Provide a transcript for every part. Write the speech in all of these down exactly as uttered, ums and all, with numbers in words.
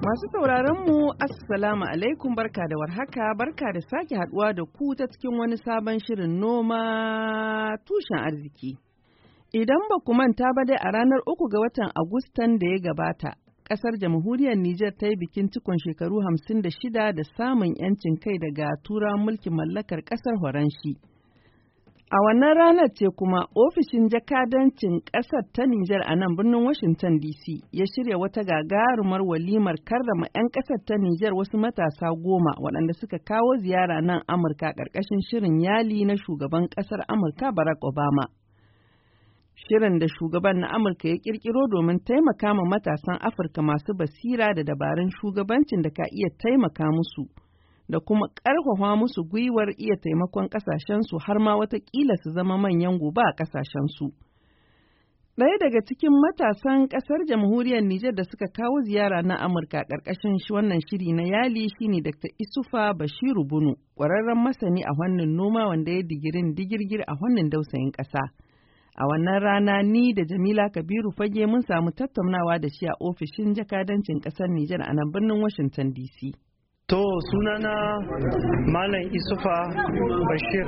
Masu sauraron mu Assalamu alaikum, barka da warhaka, barka da sake haduwa da ku ta cikin wani sabon shirin noma tushen arziki. Idan ba ku manta ba dai a ranar uku ga watan Agustan da ya gabata, ƙasar jamhuriyar Nijar ta yi bikin cikon shekaru hamsin da shida da samun 'yancin kai daga turawan mulkin mallakar ƙasar Horanshi. A wannan ranar ce kuma ofishin jakadancin ƙasar ta Nijar a nan birnin Washington D C ya shirya wata gagarumar walimar karrama 'yan ƙasar ta Nijar wasu matasa goma waɗanda suka kawo ziyara nan Amurka ƙarƙashin shirin yali na shugaban ƙasar Amurka Barack Obama. Shirin da shugaban na Amurka ya ƙirƙiro domin taimaka ma matasan Afirka masu basira da dabarun shugabancin da ka iya taimaka musu. Da kuma ƙarfafa musu gwiwar iya taimakon ƙasashensu har ma watakila su zama manyan gobe a ƙasashensu. Ɗaya daga cikin matasan ƙasar jamhuriyar Nijar da suka kawo ziyara na Amurka ƙarƙashin shi wannan shiri na yali shine Dakta Isufa Bashiru Bunu, ƙwararren masani a fannin noma wanda ya digirin digirgir a fannin dausayin ƙasa. A wannan rana ni da Jamila Kabiru Fage mun samu tattaunawa da shi a ofishin jakadancin ƙasar Nijar a nan birnin Washington D C. To sunana Malam Isufa Bashir,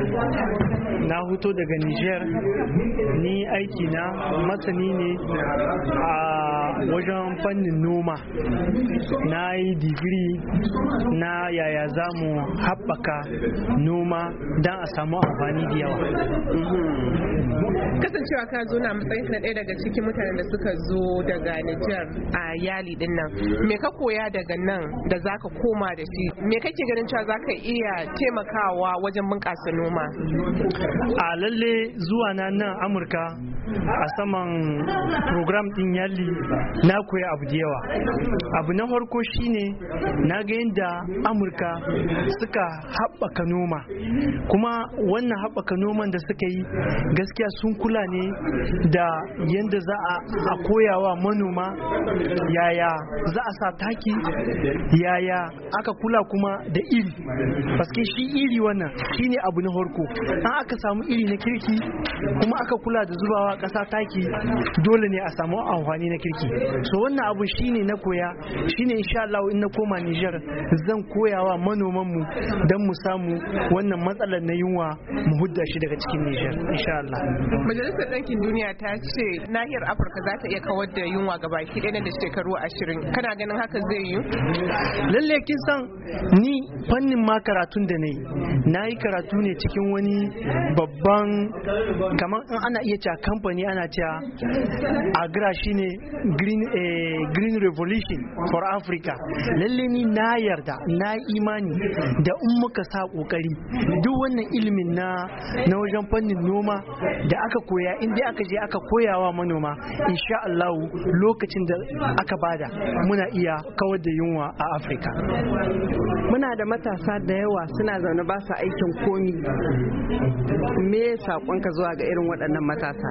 na huto daga Niger, ni aiki na masani ne a wajen fannin noma. Na yi digiri na yaya za mu haɓaka noma don a samu amfani da yawa. Kasancewa ka zo na matsayin na ɗaya daga cikin mutanen da suka zo daga Niger a yali din nan, me ka koya daga nan da za ka koma da shi, me kake ganin cewa za ka iya taimakawa wajen bunƙasa noma? A lalle zuwa na nan Amurka a saman program din yali na koya abu da yawa. Abu na farko shine na ga yadda Amurka suka haɓaka noma, kuma wannan haɓaka noman da suka yi gaskiya sun kula ne da yadda za a koyawa manoma yaya za a sa taki, yaya aka kula kuma da iri, paske shi iri wannan shine abu na farko. An aka samu iri na kirki kuma aka kula da zubawa ƙasa taki, dole ne a samu amfani na kirki. So wannan abu shine na koya, shine insha Allah in na koma Niger zan koyawa manoman mu don mu samu wannan matsalar na yunwa mu hudda shi daga cikin Niger insha Allah. Majalisar Ɗinkin Duniya ta ce nahiyar Afirka za ta iya kawar da yunwa gabaki ɗaya da shekaru ashirin. Kana ganin haka zai yi? Lalle kin san ni fannin ma karatun da nayi na yi karatu ne cikin wani babban, kamar in ana iya cewa kamfani ana cewa agra shine green eh, green revolution for Africa. Lalle ni na yarda na imani da in muka sa kokari duk wannan ilimin na na wajen fannin noma da aka koya, in dai aka je aka koyawa manoma, insha Allah lokacin da aka bada muna iya kawar da yunwa a Africa. Muna da matasa da yawa suna zaune ba su aikin komi. Me saƙonka zuwa ga irin waɗannan matasa?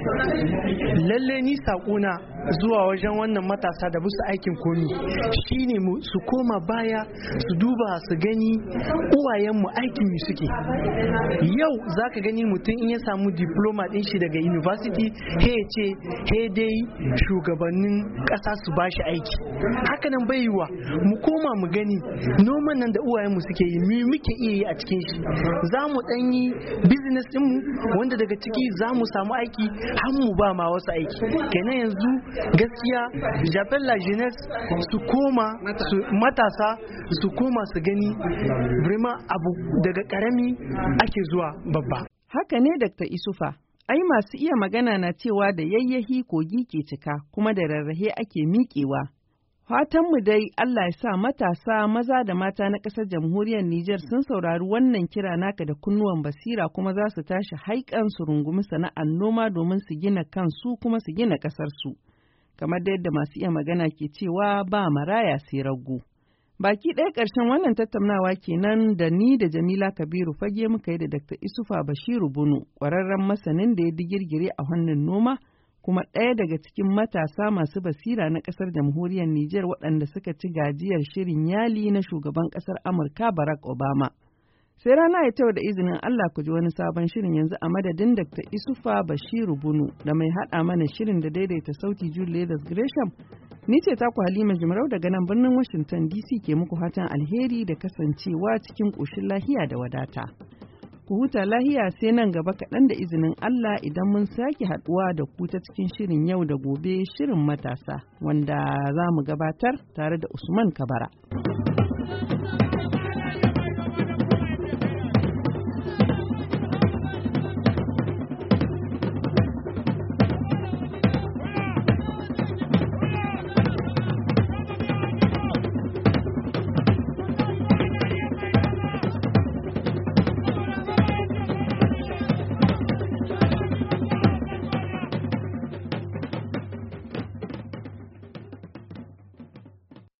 Lalle ni saƙona zuwa wajen wannan matasa da musu aikin komi shine mu su koma baya su duba su gani uwayenmu aikin mu suke. Yau zaka gani mutum in ya samu diploma din shi daga university he ce he dai shugabannin ƙasa su bashi aiki. Haka nan bai yiwa, mu koma mu gani noman nan da uwayenmu suke yi mu muke iya yi a cikin shi. Za mu ɗan yi business ɗinmu wanda daga ciki za mu samu aiki har mu ba ma wasu aiki. Kenan yanzu gaskiya j'appelle la jeunesse su koma su matasa su koma su gani vraiment abu daga karami ake zuwa babba. Haka ne Dakta Isufa, ai masu iya magana na cewa da yayyahi kogi ke cika kuma da rarrahe ake miƙewa. Fatanmu dai Allah ya sa matasa maza da mata na ƙasar jamhuriyar Nijar sun saurari wannan kira naka da kunnuwan basira kuma za su tashi haikan su rungumi sana'ar noma domin su gina kansu kuma su gina ƙasarsu. Kamar da yadda masu iya magana ke cewa ba maraya sai rago. Baki ɗaya ƙarshen wannan tattaunawa kenan da ni da Jamila Kabiru Fage muka yi da Dakta Isufa Bashiru Bunu, ƙwararren masanin da ya digirgire a hannun noma, kuma ɗaya daga cikin matasa masu basira na ƙasar jamhuriyar Nijar waɗanda suka ci gajiyar shirin yali na shugaban ƙasar Amurka Barack Obama. Sai rana ya tau da izinin Allah ku ji wani sabon shirin yanzu a madadin Dakta Isufa Bashiru Bunu da mai haɗa mana shirin da daidaita sauti Julius Gresham. Ni ce taku Halima Jimarau daga nan birnin Washington D C ke muku fatan alheri da kasancewa cikin ƙoshin lahiya da wadata. Ku huta lahiya sai nan gaba kaɗan da izinin Allah idan mun sake haɗuwa da ku ta cikin shirin yau da gobe shirin matasa wanda za mu gabatar tare da Usman Kabara.